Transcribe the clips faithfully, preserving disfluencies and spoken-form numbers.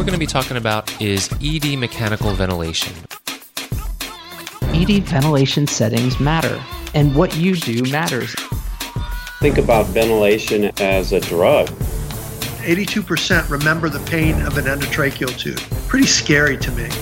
we're going to be talking about is E D mechanical ventilation. E D ventilation settings matter, and what you do matters. Think about ventilation as a drug. eighty-two percent remember the pain of an endotracheal tube. Pretty scary to me.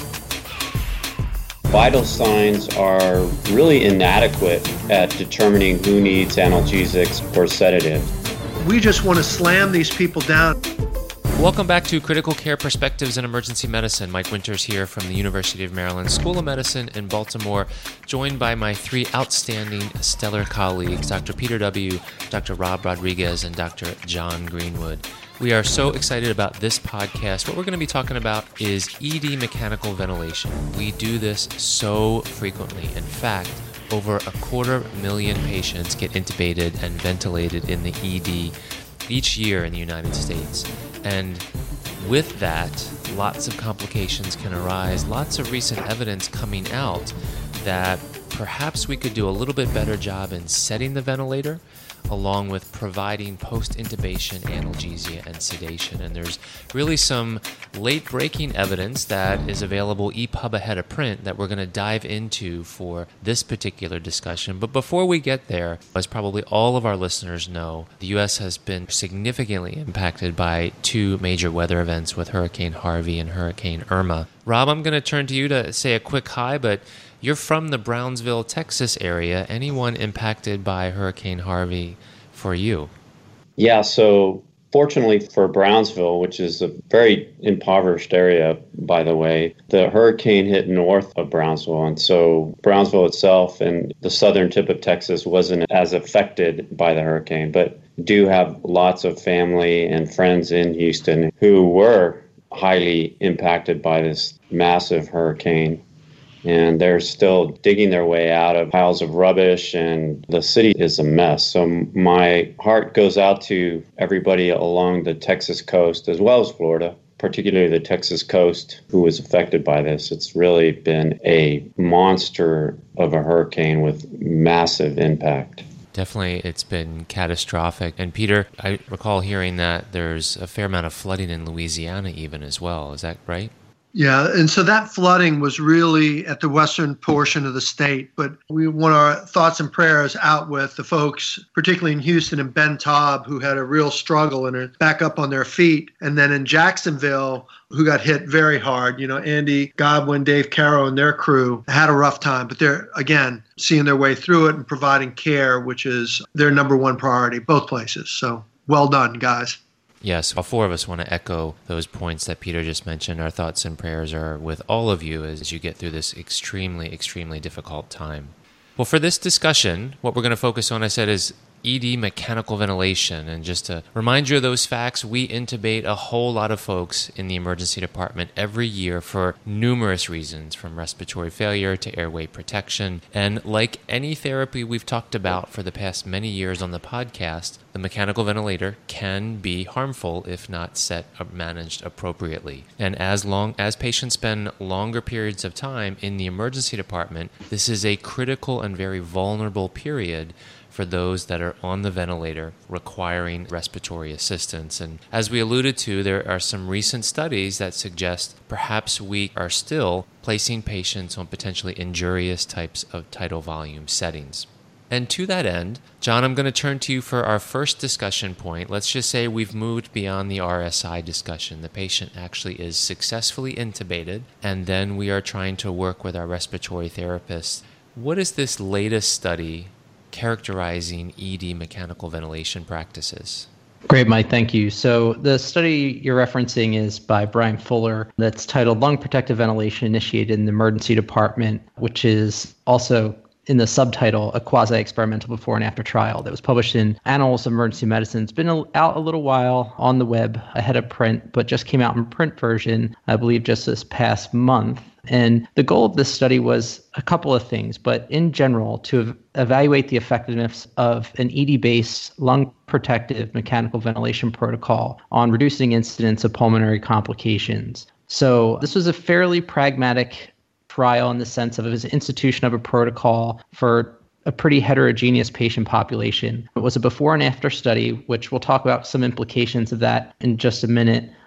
Vital signs are really inadequate at determining who needs analgesics or sedatives. We just want to slam these people down. Welcome back to Critical Care Perspectives in Emergency Medicine. Mike Winters here from the University of Maryland School of Medicine in Baltimore, joined by my three outstanding stellar colleagues, Doctor Peter W., Doctor Rob Rodriguez, and Doctor John Greenwood. We are so excited about this podcast. What we're going to be talking about is E D mechanical ventilation. We do this so frequently. In fact, over a quarter million patients get intubated and ventilated in the E D each year in the United States. And with that, lots of complications can arise, lots of recent evidence coming out that perhaps we could do a little bit better job in setting the ventilator, along with providing post-intubation analgesia and sedation. And there's really some late-breaking evidence that is available E P U B ahead of print that we're going to dive into for this particular discussion. But before we get there, as probably all of our listeners know, the U S has been significantly impacted by two major weather events with Hurricane Harvey and Hurricane Irma. Rob, I'm going to turn to you to say a quick hi, but you're from the Brownsville, Texas area. Anyone impacted by Hurricane Harvey for you? Yeah, so fortunately for Brownsville, which is a very impoverished area, by the way, the hurricane hit north of Brownsville. And so Brownsville itself and the southern tip of Texas wasn't as affected by the hurricane, but do have lots of family and friends in Houston who were highly impacted by this massive hurricane. And they're still digging their way out of piles of rubbish, and the city is a mess. So my heart goes out to everybody along the Texas coast, as well as Florida, particularly the Texas coast, who was affected by this. It's really been a monster of a hurricane with massive impact. Definitely, it's been catastrophic. And Peter, I recall hearing that there's a fair amount of flooding in Louisiana even as well. Is that right? Yeah, and so that flooding was really at the western portion of the state, but we want our thoughts and prayers out with the folks, particularly in Houston and Ben Taub, who had a real struggle and are back up on their feet, and then in Jacksonville, who got hit very hard. You know, Andy Godwin, Dave Caro, and their crew had a rough time, but they're, again, seeing their way through it and providing care, which is their number one priority, both places. So well done, guys. Yes, all four of us want to echo those points that Peter just mentioned. Our thoughts and prayers are with all of you as you get through this extremely, extremely difficult time. Well, for this discussion, what we're going to focus on, I said, is E D mechanical ventilation. And just to remind you of those facts, we intubate a whole lot of folks in the emergency department every year for numerous reasons, from respiratory failure to airway protection. And like any therapy we've talked about for the past many years on the podcast, the mechanical ventilator can be harmful if not set or managed appropriately. And as long as patients spend longer periods of time in the emergency department, this is a critical and very vulnerable period for those that are on the ventilator requiring respiratory assistance. And as we alluded to, there are some recent studies that suggest perhaps we are still placing patients on potentially injurious types of tidal volume settings. And to that end, John, I'm going to turn to you for our first discussion point. Let's just say we've moved beyond the R S I discussion. The patient actually is successfully intubated, and then we are trying to work with our respiratory therapists. What is this latest study characterizing E D mechanical ventilation practices? Great, Mike. Thank you. So the study you're referencing is by Brian Fuller that's titled Lung Protective Ventilation Initiated in the Emergency Department, which is also in the subtitle, a quasi-experimental before and after trial that was published in Annals of Emergency Medicine. It's been out a little while on the web ahead of print, but just came out in print version, I believe, just this past month. And the goal of this study was a couple of things, but in general, to evaluate the effectiveness of an E D-based lung protective mechanical ventilation protocol on reducing incidence of pulmonary complications. So this was a fairly pragmatic trial in the sense of it was an institution of a protocol for a pretty heterogeneous patient population. It was a before and after study, which we'll talk about some implications of that in just a minute.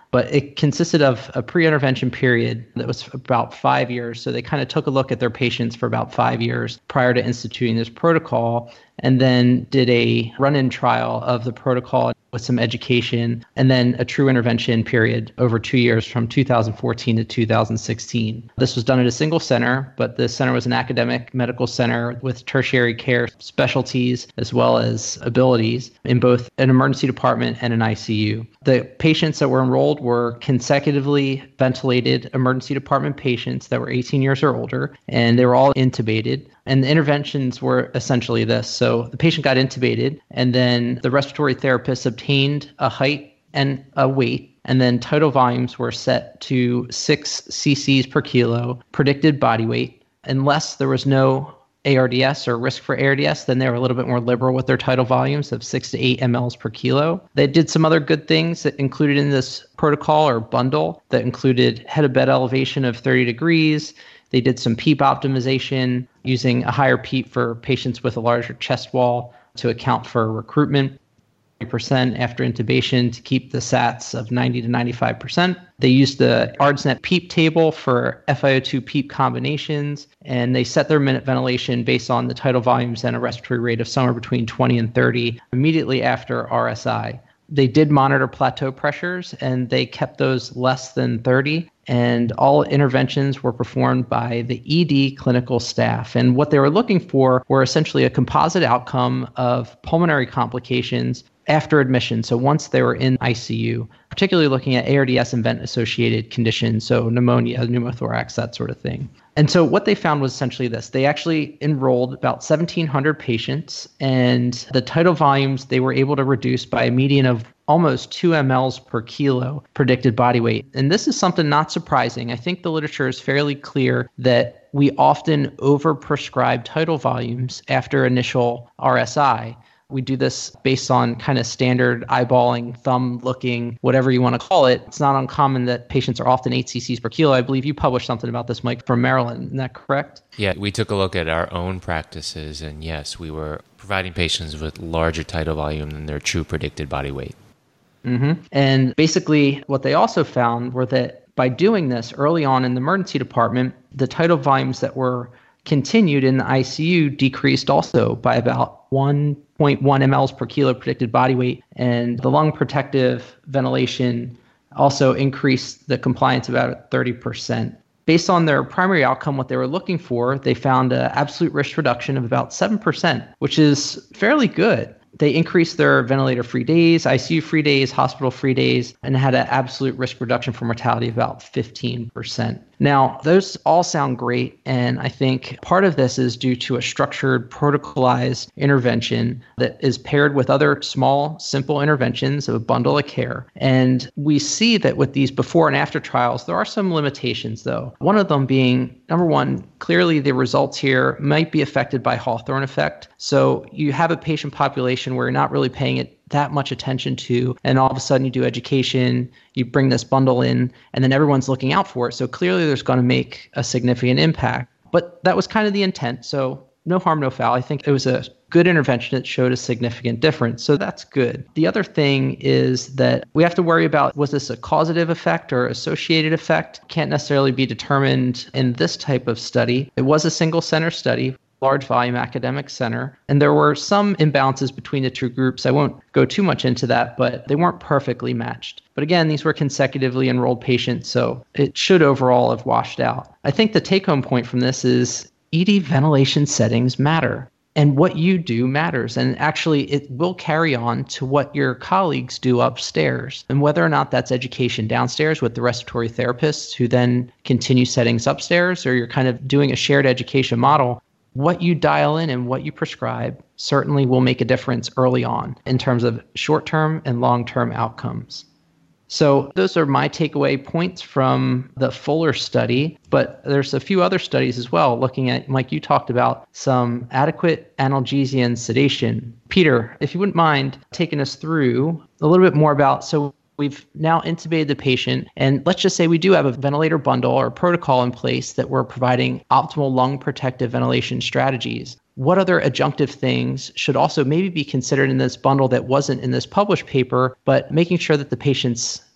but it consisted of a pre-intervention period that was about five years. So they kind of took a look at their patients for about five years prior to instituting this protocol, and then did a run-in trial of the protocol with some education, and then a true intervention period over two years from two thousand fourteen to two thousand sixteen. This was done at a single center, but the center was an academic medical center with tertiary care specialties as well as abilities in both an emergency department and an I C U. The patients that were enrolled were consecutively ventilated emergency department patients that were eighteen years or older, and they were all intubated. And the interventions were essentially this. So the patient got intubated, and then the respiratory therapist obtained a height and a weight, and then tidal volumes were set to six cc's per kilo, predicted body weight. Unless there was no A R D S or risk for A R D S, then they were a little bit more liberal with their tidal volumes of six to eight milliliters per kilo. They did some other good things that included in this protocol or bundle that included head of bed elevation of thirty degrees. They did some PEEP optimization using a higher PEEP for patients with a larger chest wall to account for recruitment. thirty percent after intubation to keep the S A Ts of ninety to ninety-five percent. They used the ARDSNet PEEP table for F i O two PEEP combinations, and they set their minute ventilation based on the tidal volumes and a respiratory rate of somewhere between twenty and thirty immediately after R S I. They did monitor plateau pressures, and they kept those less than thirty. And all interventions were performed by the E D clinical staff. And what they were looking for were essentially a composite outcome of pulmonary complications after admission. So once they were in I C U, particularly looking at A R D S and vent-associated conditions, so pneumonia, pneumothorax, that sort of thing. And so what they found was essentially this. They actually enrolled about seventeen hundred patients, and the tidal volumes they were able to reduce by a median of almost two milliliters per kilo predicted body weight. And this is something not surprising. I think the literature is fairly clear that we often overprescribe tidal volumes after initial R S I. We do this based on kind of standard eyeballing, thumb looking, whatever you want to call it. It's not uncommon that patients are often eight cc's per kilo. I believe you published something about this, Mike, from Maryland. Isn't that correct? Yeah, we took a look at our own practices, and yes, we were providing patients with larger tidal volume than their true predicted body weight. Mm-hmm. And basically what they also found were that by doing this early on in the emergency department, the tidal volumes that were continued in the I C U decreased also by about one point one milliliters per kilo predicted body weight, and the lung protective ventilation also increased the compliance about thirty percent. Based on their primary outcome, what they were looking for, they found an absolute risk reduction of about seven percent, which is fairly good. They increased their ventilator-free days, I C U-free days, hospital-free days, and had an absolute risk reduction for mortality of about fifteen percent. Now, those all sound great, and I think part of this is due to a structured, protocolized intervention that is paired with other small, simple interventions of a bundle of care. And we see that with these before and after trials, there are some limitations, though. One of them being, number one, clearly the results here might be affected by Hawthorne effect. So you have a patient population where you're not really paying it that much attention to, and all of a sudden you do education, you bring this bundle in, and then everyone's looking out for it. So clearly there's going to make a significant impact. But that was kind of the intent. So no harm, no foul. I think it was a good intervention that showed a significant difference. So that's good. The other thing is that we have to worry about, was this a causative effect or associated effect? Can't necessarily be determined in this type of study. It was a single center study, large volume academic center, and there were some imbalances between the two groups. I won't go too much into that, but they weren't perfectly matched. But again, these were consecutively enrolled patients, so it should overall have washed out. I think the take-home point from this is E D ventilation settings matter, and what you do matters. And actually, it will carry on to what your colleagues do upstairs, and whether or not that's education downstairs with the respiratory therapists who then continue settings upstairs, or you're kind of doing a shared education model. What you dial in and what you prescribe certainly will make a difference early on in terms of short-term and long-term outcomes. So those are my takeaway points from the Fuller study, but there's a few other studies as well looking at, like you talked about, some adequate analgesia and sedation. Peter, if you wouldn't mind taking us through a little bit more about, so we've now intubated the patient, and let's just say we do have a ventilator bundle or protocol in place that we're providing optimal lung protective ventilation strategies. What other adjunctive things should also maybe be considered in this bundle that wasn't in this published paper, but making sure that the patient's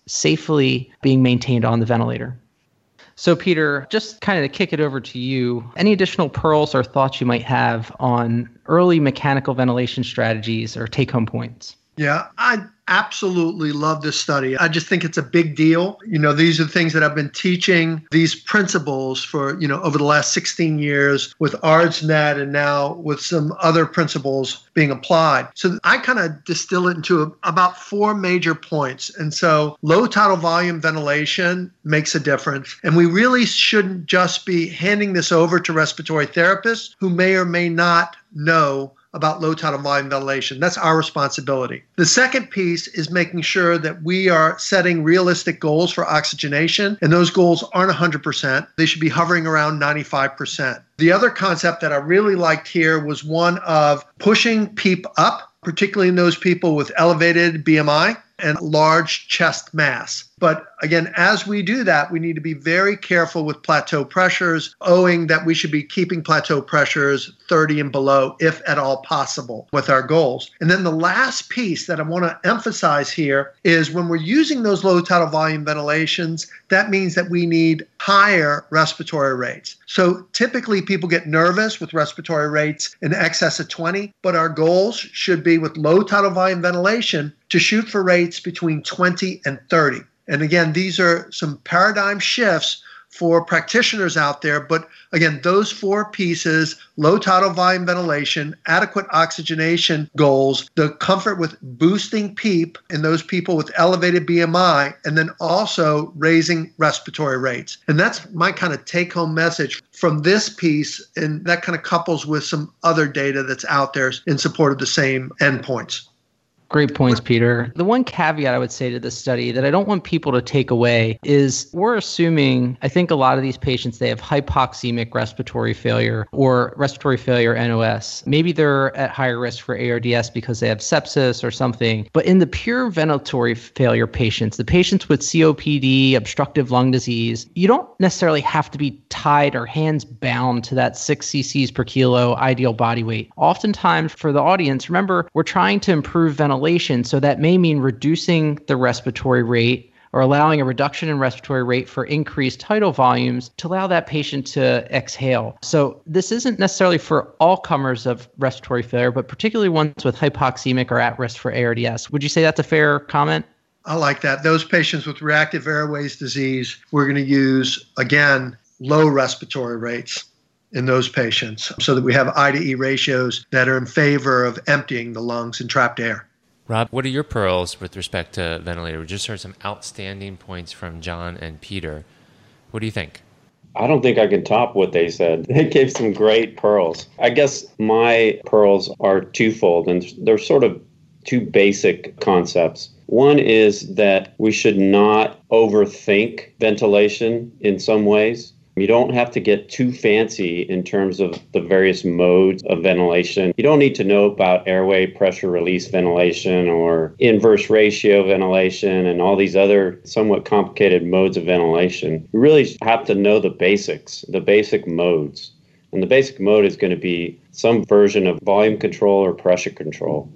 safely being maintained on the ventilator. So, Peter, just kind of to kick it over to you, any additional pearls or thoughts you might have on early mechanical ventilation strategies or take-home points? Yeah, I absolutely love this study. I just think it's a big deal. You know, these are the things that I've been teaching these principles for, you know, over the last sixteen years with ARDSNet and now with some other principles being applied. So I kind of distill it into a, about four major points. And so low tidal volume ventilation makes a difference. And we really shouldn't just be handing this over to respiratory therapists who may or may not know about low tidal volume ventilation. That's our responsibility. The second piece is making sure that we are setting realistic goals for oxygenation, and those goals aren't one hundred percent. They should be hovering around ninety-five percent. The other concept that I really liked here was one of pushing PEEP up, particularly in those people with elevated B M I and large chest mass. But again, as we do that, we need to be very careful with plateau pressures, owing that we should be keeping plateau pressures thirty and below, if at all possible, with our goals. And then the last piece that I want to emphasize here is when we're using those low tidal volume ventilations, that means that we need higher respiratory rates. So typically people get nervous with respiratory rates in excess of twenty, but our goals should be with low tidal volume ventilation to shoot for rates between twenty and thirty. And again, these are some paradigm shifts for practitioners out there. But again, those four pieces, low tidal volume ventilation, adequate oxygenation goals, the comfort with boosting PEEP in those people with elevated B M I, and then also raising respiratory rates. And that's my kind of take-home message from this piece, and that kind of couples with some other data that's out there in support of the same endpoints. Great points, Peter. The one caveat I would say to this study that I don't want people to take away is we're assuming, I think a lot of these patients, they have hypoxemic respiratory failure or respiratory failure N O S. Maybe they're at higher risk for A R D S because they have sepsis or something. But in the pure ventilatory failure patients, the patients with C O P D, obstructive lung disease, you don't necessarily have to be tied or hands bound to that six cc's per kilo ideal body weight. Oftentimes for the audience, remember, we're trying to improve ventilation. So that may mean reducing the respiratory rate or allowing a reduction in respiratory rate for increased tidal volumes to allow that patient to exhale. So this isn't necessarily for all comers of respiratory failure, but particularly ones with hypoxemic or at risk for A R D S. Would you say that's a fair comment? I like that. Those patients with reactive airways disease, we're going to use, again, low respiratory rates in those patients so that we have I to E ratios that are in favor of emptying the lungs and trapped air. Rob, what are your pearls with respect to ventilator? We just heard some outstanding points from John and Peter. What do you think? I don't think I can top what they said. They gave some great pearls. I guess my pearls are twofold, and they're sort of two basic concepts. One is that we should not overthink ventilation in some ways. You don't have to get too fancy in terms of the various modes of ventilation. You don't need to know about airway pressure release ventilation or inverse ratio ventilation and all these other somewhat complicated modes of ventilation. You really have to know the basics, the basic modes. And the basic mode is going to be some version of volume control or pressure control.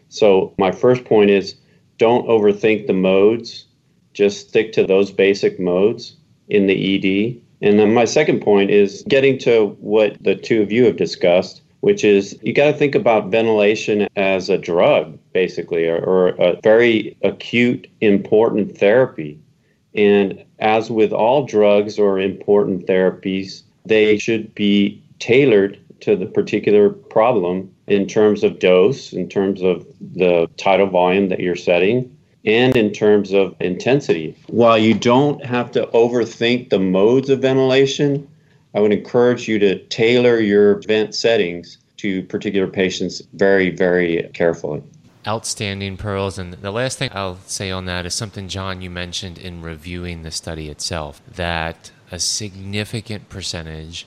So my first point is don't overthink the modes. Just stick to those basic modes in the E D. And then my second point is getting to what the two of you have discussed, which is you got to think about ventilation as a drug, basically, or, or a very acute, important therapy. And as with all drugs or important therapies, they should be tailored to the particular problem in terms of dose, in terms of the tidal volume that you're setting, and in terms of intensity. While you don't have to overthink the modes of ventilation, I would encourage you to tailor your vent settings to particular patients very, very carefully. Outstanding pearls. And the last thing I'll say on that is something, John, you mentioned in reviewing the study itself, that a significant percentage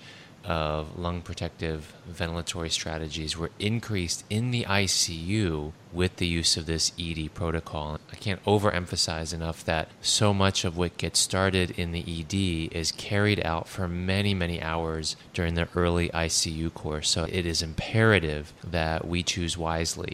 of lung protective ventilatory strategies were increased in the I C U with the use of this E D protocol. I can't overemphasize enough that so much of what gets started in the E D is carried out for many, many hours during the early I C U course. So it is imperative that we choose wisely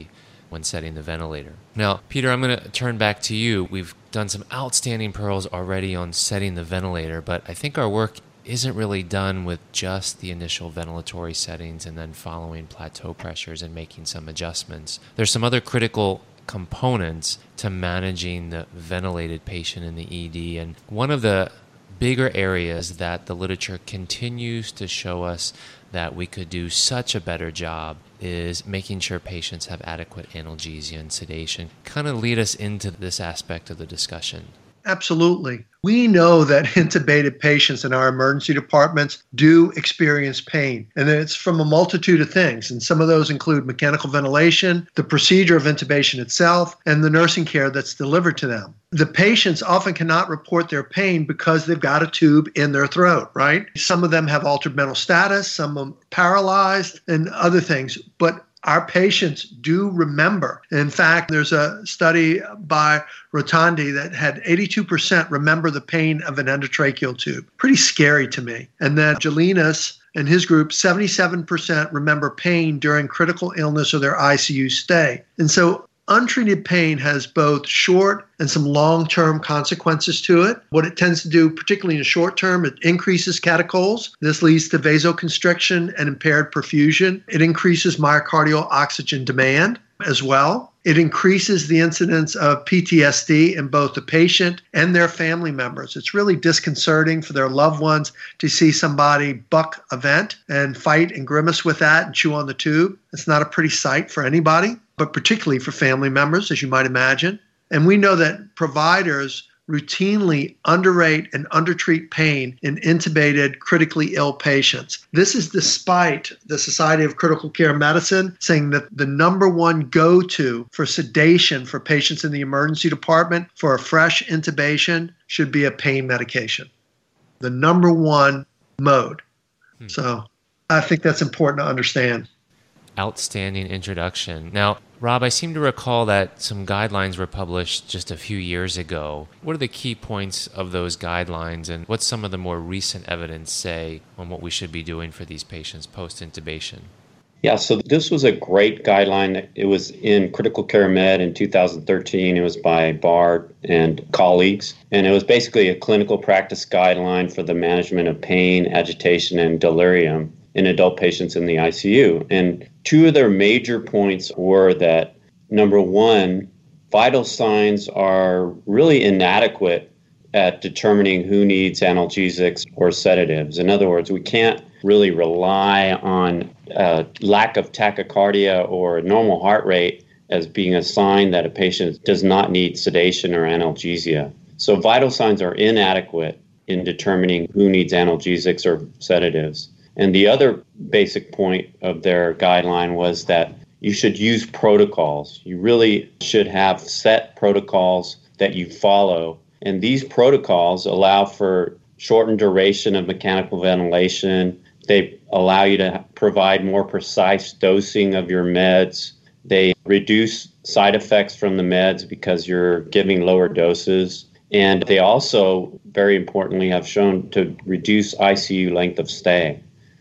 when setting the ventilator. Now, Peter, I'm going to turn back to you. We've done some outstanding pearls already on setting the ventilator, but I think our work isn't really done with just the initial ventilatory settings and then following plateau pressures and making some adjustments. There's some other critical components to managing the ventilated patient in the E D, and one of the bigger areas that the literature continues to show us that we could do such a better job is making sure patients have adequate analgesia and sedation. Kind of lead us into this aspect of the discussion. Absolutely. We know that intubated patients in our emergency departments do experience pain, and it's from a multitude of things. And some of those include mechanical ventilation, the procedure of intubation itself, and the nursing care that's delivered to them. The patients often cannot report their pain because they've got a tube in their throat, right? Some of them have altered mental status, some of them paralyzed, and other things. But our patients do remember. In fact, there's a study by Rotondi that had eighty-two percent remember the pain of an endotracheal tube. Pretty scary to me. And then Jelinas and his group, seventy-seven percent remember pain during critical illness or their I C U stay. And so untreated pain has both short and some long-term consequences to it. What it tends to do, particularly in the short term, it increases catechols. This leads to vasoconstriction and impaired perfusion. It increases myocardial oxygen demand as well. It increases the incidence of P T S D in both the patient and their family members. It's really disconcerting for their loved ones to see somebody buck a vent and fight and grimace with that and chew on the tube. It's not a pretty sight for anybody, but particularly for family members, as you might imagine. And we know that providers routinely underrate and undertreat pain in intubated, critically ill patients. This is despite the Society of Critical Care Medicine saying that the number one go-to for sedation for patients in the emergency department for a fresh intubation should be a pain medication. The number one mode. Hmm. So I think that's important to understand. Outstanding introduction. Now, Rob, I seem to recall that some guidelines were published just a few years ago. What are the key points of those guidelines, and what's some of the more recent evidence say on what we should be doing for these patients post-intubation? Yeah, so this was a great guideline. It was in Critical Care Med in two thousand thirteen. It was by Bard and colleagues. And it was basically a clinical practice guideline for the management of pain, agitation, and delirium in adult patients in the I C U. And two of their major points were that, number one, vital signs are really inadequate at determining who needs analgesics or sedatives. In other words, we can't really rely on uh, lack of tachycardia or normal heart rate as being a sign that a patient does not need sedation or analgesia. So vital signs are inadequate in determining who needs analgesics or sedatives. And the other basic point of their guideline was that you should use protocols. You really should have set protocols that you follow. And these protocols allow for shortened duration of mechanical ventilation. They allow you to provide more precise dosing of your meds. They reduce side effects from the meds because you're giving lower doses. And they also, very importantly, have shown to reduce I C U length of stay.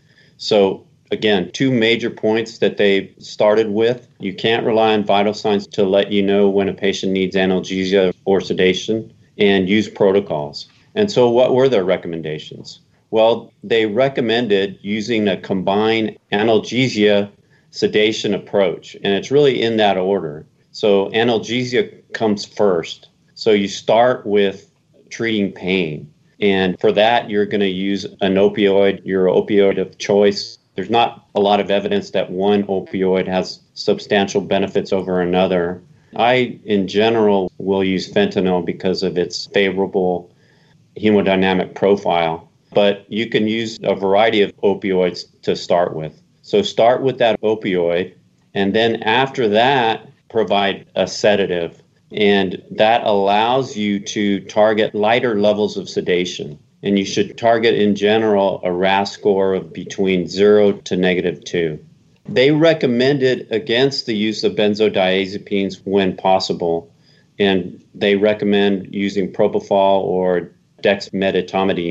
So again, two major points that they started with. You can't rely on vital signs to let you know when a patient needs analgesia or sedation, and use protocols. And so what were their recommendations? Well, they recommended using a combined analgesia sedation approach, and it's really in that order. So analgesia comes first. So you start with treating pain. And for that, you're going to use an opioid, your opioid of choice. There's not a lot of evidence that one opioid has substantial benefits over another. I, in general, will use fentanyl because of its favorable hemodynamic profile. But you can use a variety of opioids to start with. So start with that opioid, and then after that, provide a sedative. And that allows you to target lighter levels of sedation. And you should target, in general, a R A S score of between zero to negative two. They recommended against the use of benzodiazepines when possible. And they recommend using propofol or dexmedetomidine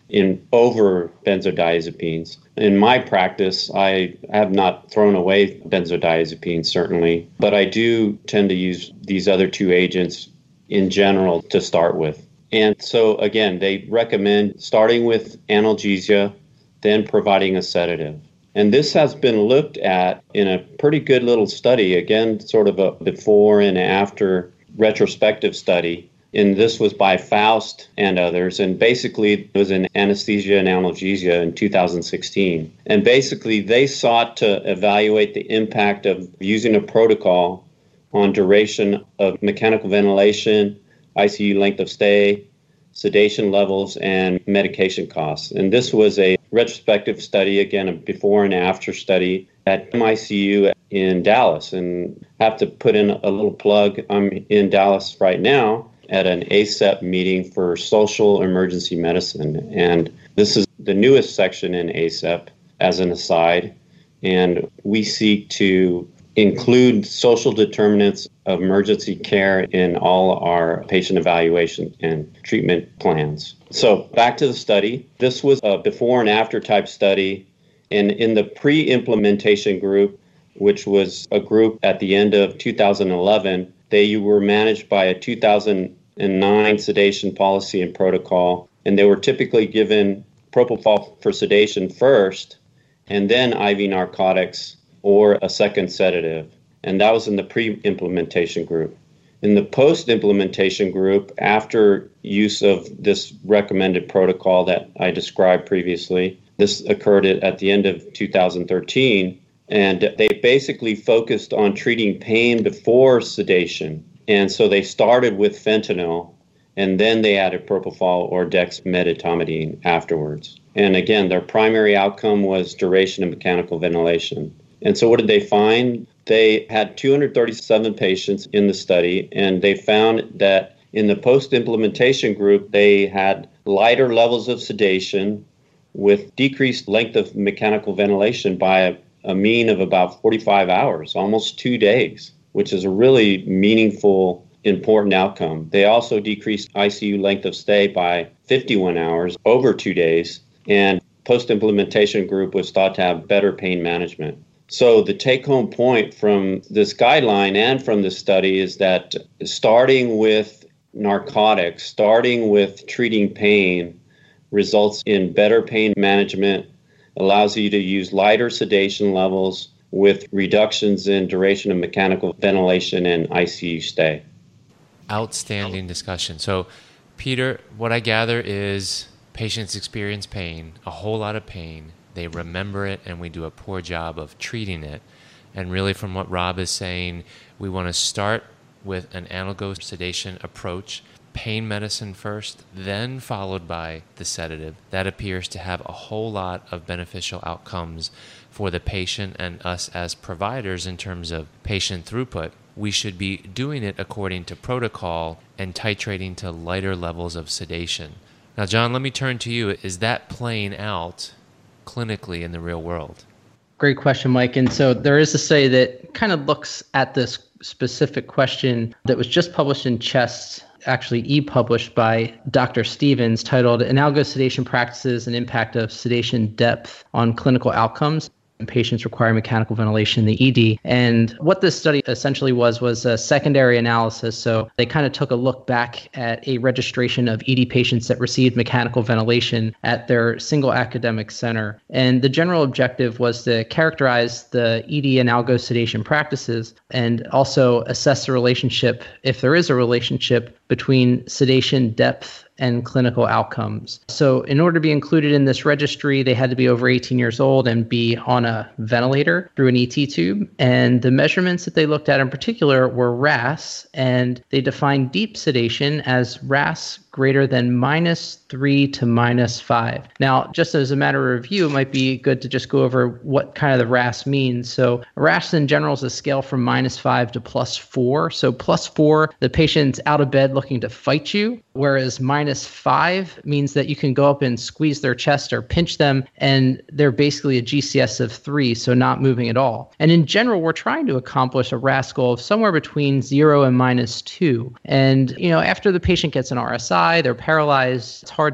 in over benzodiazepines. In my practice, I have not thrown away benzodiazepines, certainly, but I do tend to use these other two agents in general to start with. And so, again, they recommend starting with analgesia, then providing a sedative. And this has been looked at in a pretty good little study, again, sort of a before and after retrospective study. And this was by Faust and others. And basically, it was in anesthesia and analgesia in two thousand sixteen. And basically, they sought to evaluate the impact of using a protocol on duration of mechanical ventilation, I C U length of stay, sedation levels, and medication costs. And this was a retrospective study, again, a before and after study at M I C U in Dallas. And I have to put in a little plug. I'm in Dallas right now at an A C E P meeting for social emergency medicine. And this is the newest section in A C E P, as an aside. And we seek to include social determinants of emergency care in all our patient evaluation and treatment plans. So back to the study. This was a before and after type study. And in the pre-implementation group, which was a group at the end of two thousand eleven, they were managed by a two thousand nine sedation policy and protocol. And they were typically given propofol for sedation first, and then I V narcotics or a second sedative. And that was in the pre-implementation group. In the post-implementation group, after use of this recommended protocol that I described previously, this occurred at the end of two thousand thirteen, and they basically focused on treating pain before sedation. And so they started with fentanyl, and then they added propofol or dexmedetomidine afterwards. And again, their primary outcome was duration of mechanical ventilation. And so what did they find? They had two hundred thirty-seven patients in the study, and they found that in the post-implementation group, they had lighter levels of sedation with decreased length of mechanical ventilation by a, a mean of about forty-five hours, almost two days, which is a really meaningful, important outcome. They also decreased I C U length of stay by fifty-one hours, over two days, and post-implementation group was thought to have better pain management. So the take-home point from this guideline and from this study is that starting with narcotics, starting with treating pain, results in better pain management, allows you to use lighter sedation levels with reductions in duration of mechanical ventilation and I C U stay. Outstanding discussion. So, Peter, what I gather is patients experience pain, a whole lot of pain. They remember it, and we do a poor job of treating it. And really, from what Rob is saying, we want to start with an analgesic sedation approach, pain medicine first, then followed by the sedative. That appears to have a whole lot of beneficial outcomes for the patient and us as providers in terms of patient throughput. We should be doing it according to protocol and titrating to lighter levels of sedation. Now, John, let me turn to you. Is that playing out clinically in the real world? Great question, Mike. And so there is a study that kind of looks at this specific question that was just published in Chest, actually e-published by Doctor Stevens, titled Analogous Sedation Practices and Impact of Sedation Depth on Clinical Outcomes in Patients Requiring Mechanical Ventilation in the E D. And what this study essentially was, was a secondary analysis. So they kind of took a look back at a registration of E D patients that received mechanical ventilation at their single academic center. And the general objective was to characterize the E D analogous sedation practices and also assess the relationship, if there is a relationship, between sedation depth and clinical outcomes. So in order to be included in this registry, they had to be over eighteen years old and be on a ventilator through an E T tube. And the measurements that they looked at in particular were R A S, and they defined deep sedation as R A S greater than minus three to minus five. Now, just as a matter of review, it might be good to just go over what kind of the R A S means. So R A S in general is a scale from minus five to plus four. So plus four, the patient's out of bed looking to fight you, whereas minus five means that you can go up and squeeze their chest or pinch them, and they're basically a G C S of three, so not moving at all. And in general, we're trying to accomplish a R A S goal of somewhere between zero and minus two. And, you know, after the patient gets an R S I, they're paralyzed. It's hard to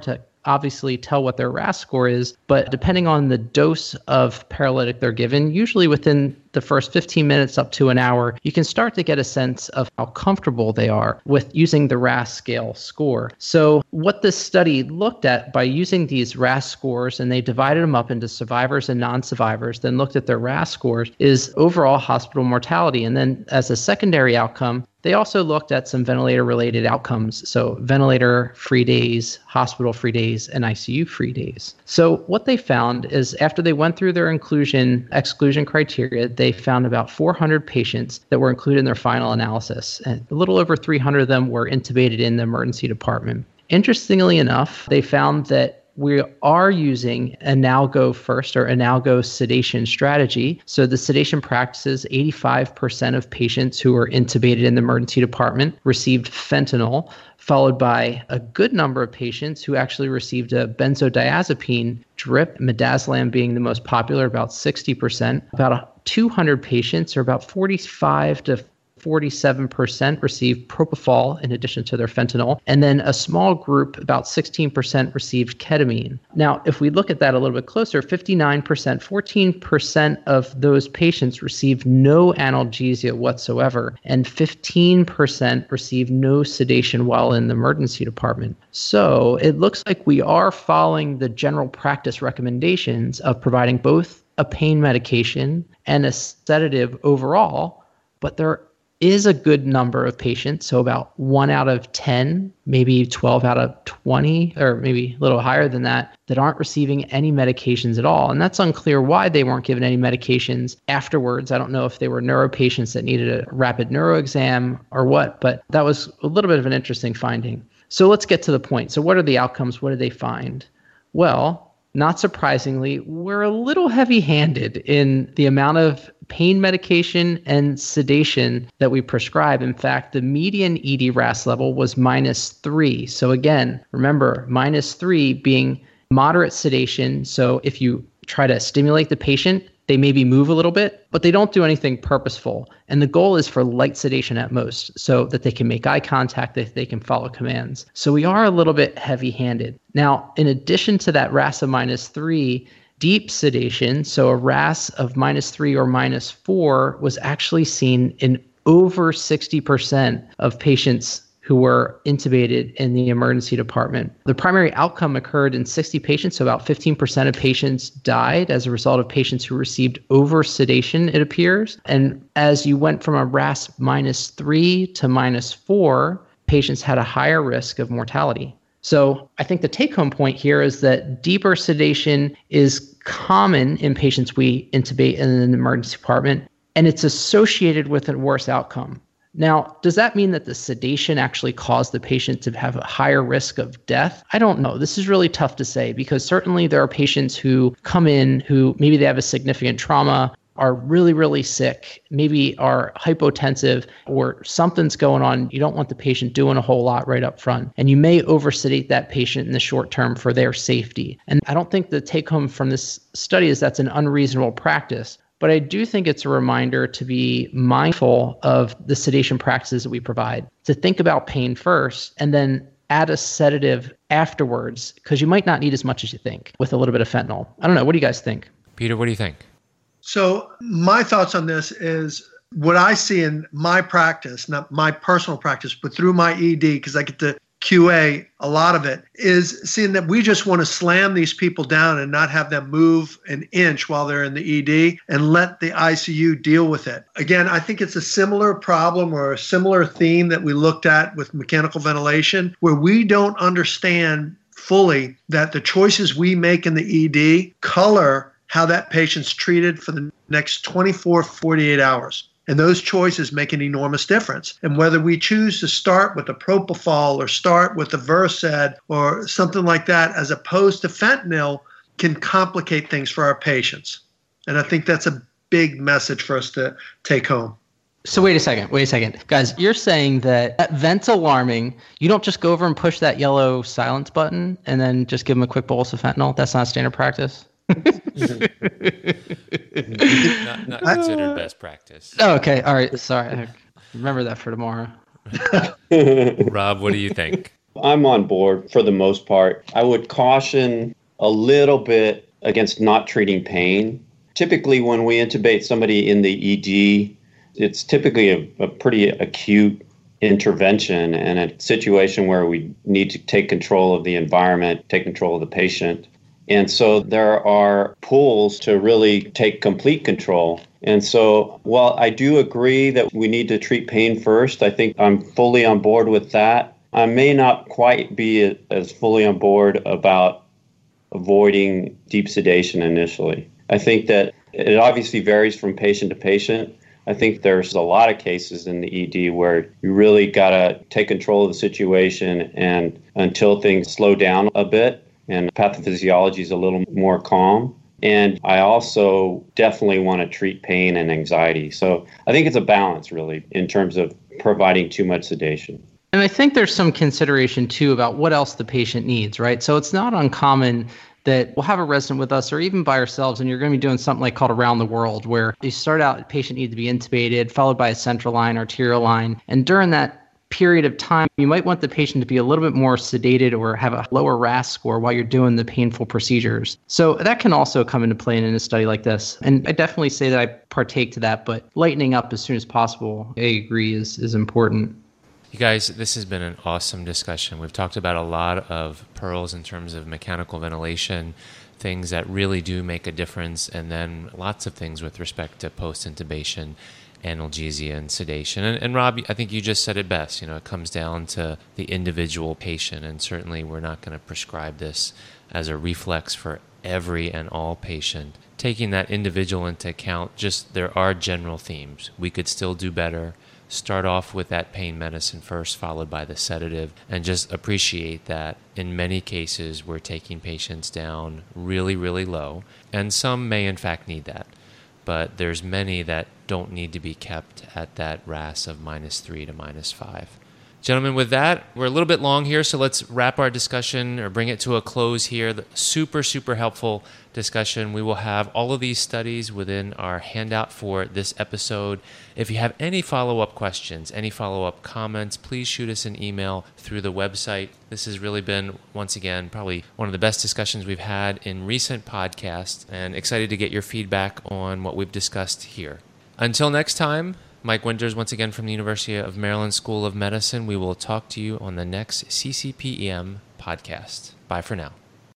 obviously tell what their R A S score is, but depending on the dose of paralytic they're given, usually within the first fifteen minutes up to an hour, you can start to get a sense of how comfortable they are with using the R A S scale score. So what this study looked at by using these R A S scores, and they divided them up into survivors and non-survivors, then looked at their R A S scores, is overall hospital mortality. And then as a secondary outcome, they also looked at some ventilator-related outcomes, so ventilator-free days, hospital-free days, and I C U-free days. So what they found is after they went through their inclusion-exclusion criteria, they found about four hundred patients that were included in their final analysis, and a little over three hundred of them were intubated in the emergency department. Interestingly enough, they found that we are using a now go first or a now go sedation strategy. So the sedation practices, eighty-five percent of patients who were intubated in the emergency department received fentanyl, followed by a good number of patients who actually received a benzodiazepine drip, midazolam being the most popular, about sixty percent. About two hundred patients, or about forty-five to forty-seven percent received propofol in addition to their fentanyl. And then a small group, about sixteen percent, received ketamine. Now, if we look at that a little bit closer, fifty-nine percent, fourteen percent of those patients received no analgesia whatsoever, and fifteen percent received no sedation while in the emergency department. So it looks like we are following the general practice recommendations of providing both a pain medication and a sedative overall, but there is a good number of patients, so about one out of ten, maybe twelve out of twenty, or maybe a little higher than that, that aren't receiving any medications at all. And that's unclear why they weren't given any medications afterwards. I don't know if they were neuro patients that needed a rapid neuro exam or what, but that was a little bit of an interesting finding. So let's get to the point. So what are the outcomes? What did they find? Well, not surprisingly, we're a little heavy-handed in the amount of pain medication and sedation that we prescribe. In fact, the median E D R A S level was minus three. So again, remember, minus three being moderate sedation. So if you try to stimulate the patient, they maybe move a little bit, but they don't do anything purposeful. And the goal is for light sedation at most, so that they can make eye contact, that they can follow commands. So we are a little bit heavy-handed. Now, in addition to that R A S of minus three, deep sedation, so a R A S of minus three or minus four, was actually seen in over sixty percent of patients who were intubated in the emergency department. The primary outcome occurred in sixty patients, so about fifteen percent of patients died as a result of patients who received over sedation, it appears. And as you went from a R A S minus three to minus four, patients had a higher risk of mortality. So I think the take-home point here is that deeper sedation is common in patients we intubate in the emergency department, and it's associated with a worse outcome. Now, does that mean that the sedation actually caused the patient to have a higher risk of death? I don't know. This is really tough to say, because certainly there are patients who come in who maybe they have a significant trauma, are really, really sick, maybe are hypotensive, or something's going on. You don't want the patient doing a whole lot right up front. And you may oversedate that patient in the short term for their safety. And I don't think the take home from this study is that's an unreasonable practice. But I do think it's a reminder to be mindful of the sedation practices that we provide, to think about pain first and then add a sedative afterwards, because you might not need as much as you think with a little bit of fentanyl. I don't know. What do you guys think? Peter, what do you think? So my thoughts on this is what I see in my practice, not my personal practice, but through my E D, because I get to Q A a lot of it, is seeing that we just want to slam these people down and not have them move an inch while they're in the E D and let the I C U deal with it. Again, I think it's a similar problem or a similar theme that we looked at with mechanical ventilation, where we don't understand fully that the choices we make in the E D color how that patient's treated for the next twenty-four, forty-eight hours. And those choices make an enormous difference. And whether we choose to start with a propofol or start with a Versed or something like that, as opposed to fentanyl, can complicate things for our patients. And I think that's a big message for us to take home. So wait a second, wait a second. Guys, you're saying that at vent alarming, you don't just go over and push that yellow silence button and then just give them a quick bolus of fentanyl? That's not standard practice? not, not considered best practice. Oh, okay. All right. Sorry. Remember that for tomorrow. Rob, what do you think? I'm on board for the most part. I would caution a little bit against not treating pain. Typically, when we intubate somebody in the E D, it's typically a, a pretty acute intervention and a situation where we need to take control of the environment, take control of the patient. And so there are pools to really take complete control. And so while I do agree that we need to treat pain first, I think I'm fully on board with that. I may not quite be as fully on board about avoiding deep sedation initially. I think that it obviously varies from patient to patient. I think there's a lot of cases in the E D where you really got to take control of the situation and until things slow down a bit and pathophysiology is a little more calm. And I also definitely want to treat pain and anxiety. So I think it's a balance, really, in terms of providing too much sedation. And I think there's some consideration, too, about what else the patient needs, right? So it's not uncommon that we'll have a resident with us or even by ourselves, and you're going to be doing something like called Around the World, where you start out, the patient needs to be intubated, followed by a central line, arterial line. And during that period of time, you might want the patient to be a little bit more sedated or have a lower R A S score while you're doing the painful procedures. So that can also come into play in a study like this. And I definitely say that I partake to that, but lightening up as soon as possible, I agree, is, is important. You guys, this has been an awesome discussion. We've talked about a lot of pearls in terms of mechanical ventilation, things that really do make a difference, and then lots of things with respect to post-intubation, analgesia, and sedation. And, and Rob, I think you just said it best. You know, it comes down to the individual patient, and certainly we're not going to prescribe this as a reflex for every and all patient. Taking that individual into account, just there are general themes. We could still do better. Start off with that pain medicine first, followed by the sedative, and just appreciate that in many cases we're taking patients down really, really low, and some may in fact need that. But there's many that don't need to be kept at that R A S of minus three to minus five. Gentlemen, with that, we're a little bit long here, so let's wrap our discussion or bring it to a close here. The super, super helpful discussion. We will have all of these studies within our handout for this episode. If you have any follow-up questions, any follow-up comments, please shoot us an email through the website. This has really been, once again, probably one of the best discussions we've had in recent podcasts, and excited to get your feedback on what we've discussed here. Until next time, Mike Winters, once again from the University of Maryland School of Medicine. We will talk to you on the next C C P E M podcast. Bye for now.